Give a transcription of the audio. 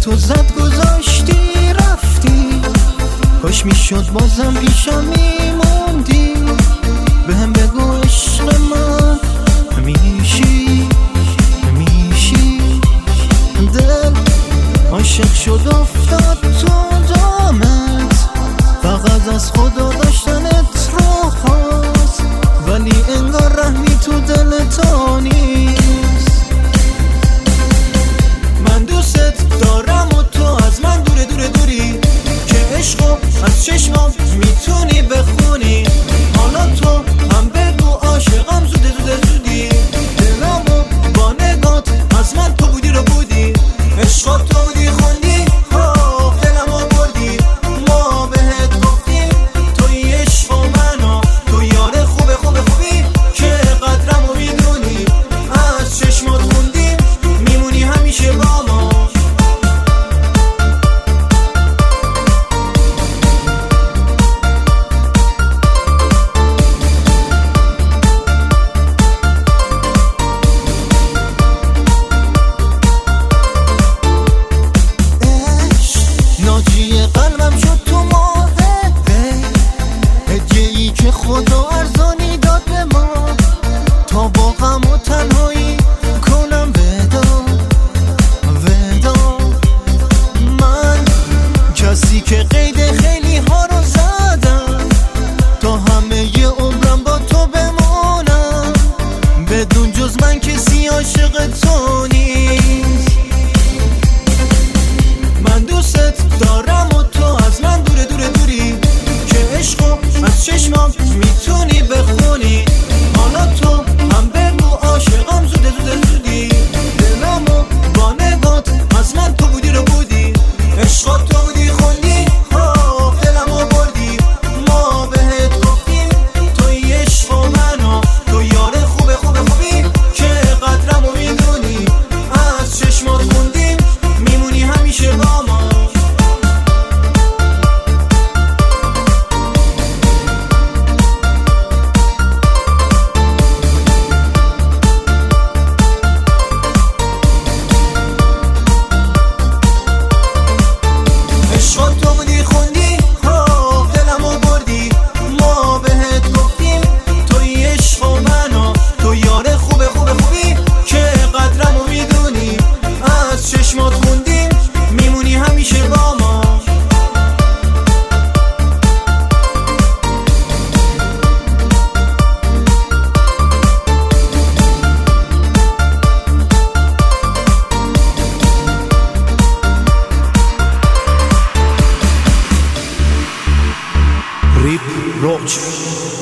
تو زد گذاشتی رفتی، کاش میشد بازم پیشم میموندی. بهم بگو عشق من میشی دل عاشق شد افتاد تو دامت، فقط از خدا داشتنت رو خواست، ولی انگار رحمی تو دل تا نیست. من دوست دارم و تو از من دوری، که عشقو از چشمام میتونی بخونی. حالا تو هم بگو عاشقم زودی، دلمو با نگات از من تو بودی رو بودی. عشقا تو بودی خوندی دلمو بردی، ما بهت گفتیم توی عشق و منو، تو یار خوبی که قدرمو میدونی. از چشمات خوندیم میمونی همیشه با ما. ناجی قلبم شد تو ماهه، هدیه‌ای که خدا ارزانی داد به ما، تا با غم و تنهایی کنم ودا. من کسی که قید خیلی ها رو زدم، تا همه ی عمرم با تو بمونم، بدون جز من کسی عاشق تو نیست. من دوست دارم و تو از من دوری، که عشقو از چشمام میتونی بخونی. حالا تو هم بگو عاشقم زودی، دلمو با نگات از من تو بودی رو بودی. عشقا تو بودی خوندی دلمو بردی، ما بهت گفتیم توی عشق و منو، تو یار خوبی که قدرمو میدونی. از چشمات خوندیم میمونی همیشه با ما. عشقا تو بودی خوندی دلمو بردی، ما بهت گفتیم توی عشق و منو، تو یار خوبی که قدرمو میدونی. از چشمات خوندیم میمونی همیشه با ما. Rip Roach.